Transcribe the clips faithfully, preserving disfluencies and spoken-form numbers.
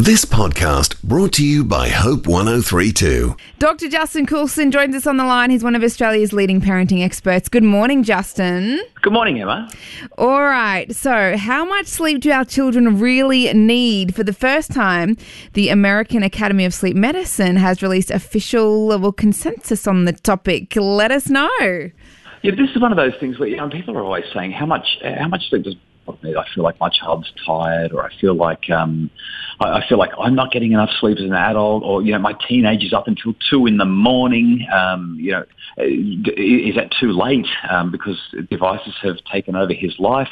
This podcast brought to you by Hope one oh three point two. Doctor Justin Coulson joins us on the line. He's one of Australia's leading parenting experts. Good morning, Justin. Good morning, Emma. All right. So how much sleep do our children really need? For the first time, the American Academy of Sleep Medicine has released official level consensus on the topic. Let us know. Yeah, this is one of those things where young people are always saying, how much how much sleep does I feel like my child's tired, or I feel like um, I, I feel like I'm not getting enough sleep as an adult, or you know, my teenager's up until two in the morning. Um, you know, is that too late? Um, because devices have taken over his life.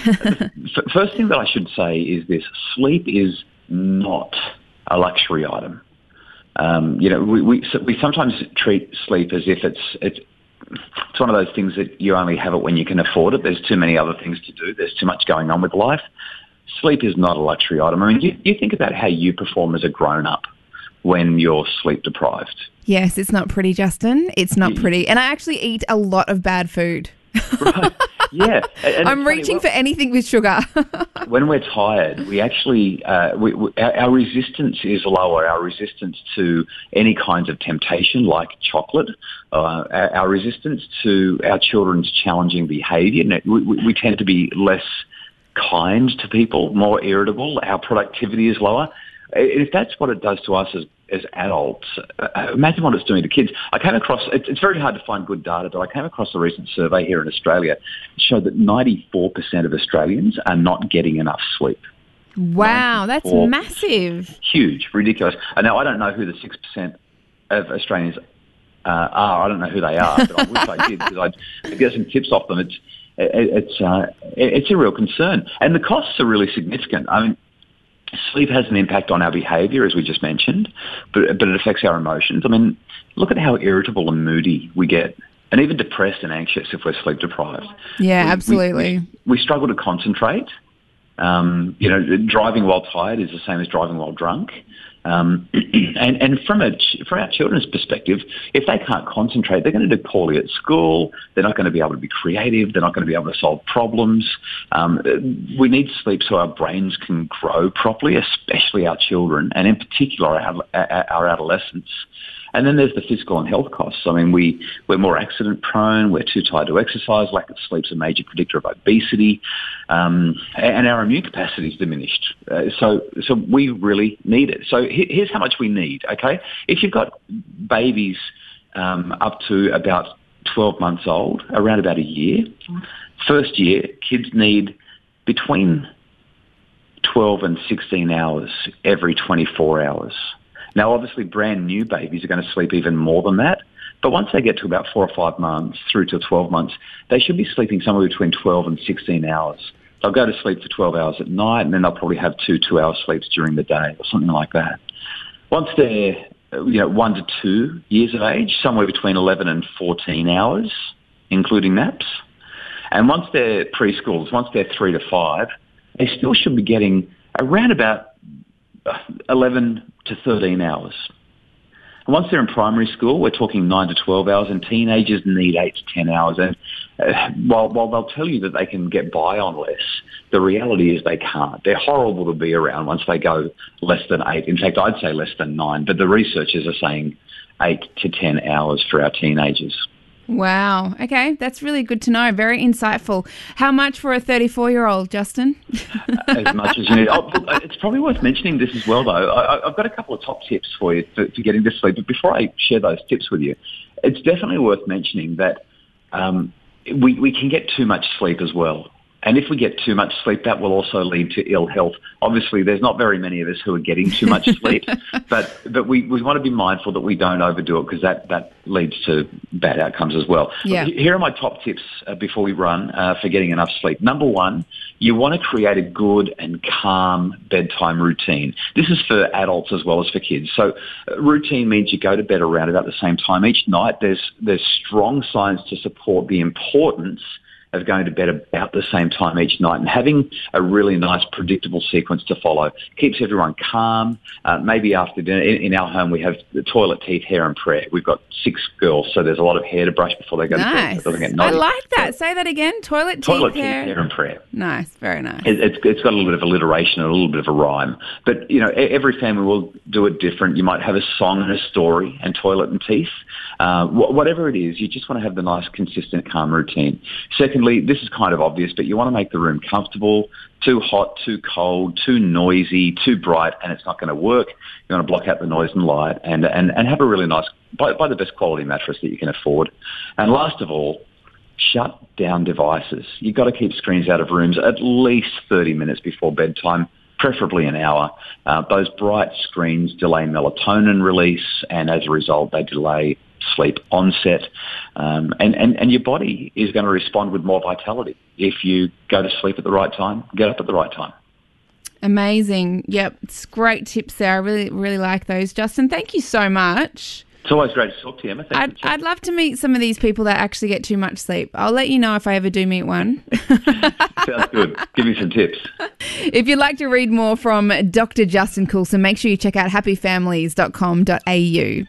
The first thing that I should say is this: sleep is not a luxury item. Um, you know, we, we we sometimes treat sleep as if it's it's. It's one of those things that you only have it when you can afford it. There's too many other things to do. There's too much going on with life. Sleep is not a luxury item. I mean, you, you think about how you perform as a grown-up when you're sleep deprived. Yes, it's not pretty, Justin. It's not pretty. And I actually eat a lot of bad food. Right. Yeah. And I'm reaching well, for anything with sugar. When we're tired, we actually, uh, we, we, our, our resistance is lower. Our resistance to any kinds of temptation like chocolate, uh, our, our resistance to our children's challenging behaviour. We, we, we tend to be less kind to people, more irritable. Our productivity is lower. If that's what it does to us as as adults, uh, imagine what it's doing to kids. I came across, it's, it's very hard to find good data, but I came across a recent survey here in Australia that showed that ninety-four percent of Australians are not getting enough sleep. Wow, that's massive. Huge, ridiculous. And now I don't know who the six percent of Australians uh, are. I don't know who they are, but I wish I did, because I'd get some tips off them. It's, it, it's, uh, it's a real concern. And the costs are really significant. I mean, sleep has an impact on our behaviour, as we just mentioned, but, but it affects our emotions. I mean, look at how irritable and moody we get, and even depressed and anxious if we're sleep deprived. Yeah, we, absolutely. We, we, we struggle to concentrate. Um, you know, driving while tired is the same as driving while drunk. Um, and, and from a from our children's perspective, if they can't concentrate, they're going to do poorly at school. They're not going to be able to be creative. They're not going to be able to solve problems. Um, we need sleep so our brains can grow properly, especially our children, and in particular our, our adolescents. And then there's the physical and health costs. I mean, we, we're more accident prone, we're too tired to exercise, lack of sleep's a major predictor of obesity, um, and our immune capacity is diminished. Uh, so so we really need it. So here's how much we need, okay? If you've got babies um, up to about twelve months old, around about a year, first year, kids need between twelve and sixteen hours every twenty-four hours. Now, obviously, brand new babies are going to sleep even more than that. But once they get to about four or five months, through to twelve months, they should be sleeping somewhere between twelve and sixteen hours. They'll go to sleep for twelve hours at night, and then they'll probably have two two-hour sleeps during the day or something like that. Once they're, you know, one to two years of age, somewhere between eleven and fourteen hours, including naps. And once they're preschoolers, once they're three to five, they still should be getting around about eleven to thirteen hours. And once they're in primary school, we're talking nine to twelve hours, and teenagers need eight to ten hours. And uh, while, while they'll tell you that they can get by on less, the reality is they can't. They're horrible to be around once they go less than eight. In fact, I'd say less than nine, but the researchers are saying eight to ten hours for our teenagers. Wow. Okay, that's really good to know. Very insightful. How much for a thirty-four-year-old, Justin? As much as you need. Oh, it's probably worth mentioning this as well, though. I, I've got a couple of top tips for you for, for getting to sleep. But before I share those tips with you, it's definitely worth mentioning that um, we, we can get too much sleep as well. And if we get too much sleep, that will also lead to ill health. Obviously, there's not very many of us who are getting too much sleep, but but we, we want to be mindful that we don't overdo it, because that, that leads to bad outcomes as well. Yeah. Here are my top tips uh, before we run uh, for getting enough sleep. Number one, you want to create a good and calm bedtime routine. This is for adults as well as for kids. So uh, routine means you go to bed around about the same time each night. There's there's strong science to support the importance of going to bed about the same time each night and having a really nice, predictable sequence to follow keeps everyone calm. Uh, maybe after dinner, in, in our home, we have the toilet, teeth, hair and prayer. We've got six girls, so there's a lot of hair to brush before they go nice. to bed. So get I like that. So, Say that again. Toilet, toilet, teeth, teeth, hair. hair and prayer. Nice. Very nice. It, it's, it's got a little bit of alliteration and a little bit of a rhyme. But, you know, every family will do it different. You might have a song and a story and toilet and teeth. Uh, wh- whatever it is, you just want to have the nice, consistent, calm routine. Secondly, this is kind of obvious, but you want to make the room comfortable. Too hot, too cold, too noisy, too bright, and it's not going to work. You want to block out the noise and light and, and, and have a really nice, buy, buy the best quality mattress that you can afford. And last of all, shut down devices. You've got to keep screens out of rooms at least thirty minutes before bedtime, preferably an hour. Uh, those bright screens delay melatonin release, and as a result, they delay sleep onset. Um, and, and, and your body is going to respond with more vitality if you go to sleep at the right time, get up at the right time. Amazing. Yep. It's great tips there. I really, really like those. Justin, thank you so much. It's always great to talk to you, Emma. Thank I'd, you. I'd love to meet some of these people that actually get too much sleep. I'll let you know if I ever do meet one. Sounds good. Give me some tips. If you'd like to read more from Doctor Justin Coulson, make sure you check out happy families dot com dot a u.